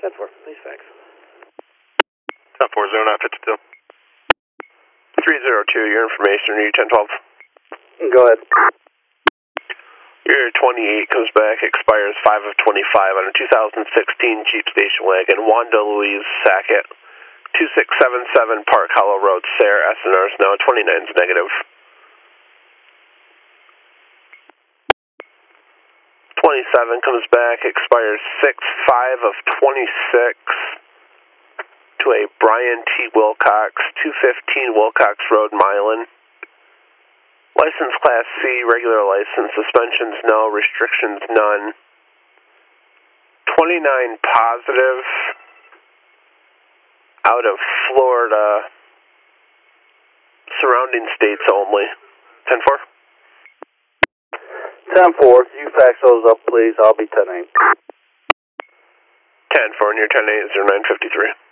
10-4, please fax. 10-4, 0952. 302, your information, are you 1012? Go ahead. Your 28 comes back, expires 5 of 25 on a 2016 Jeep station wagon, Wanda Louise Sackett, 2677 Park Hollow Road, Sayre, SNR is now 29 is negative. 27 comes back, expires 6-5 of 26 to a Brian T. Wilcox, 215 Wilcox Road, Milan. License Class C, regular license, suspensions no, restrictions none. 29 positive out of Florida, surrounding states only. 10-4? 10-4, you fax those up, please. I'll be 10-8. 10-4, and your 10-8 is your 953.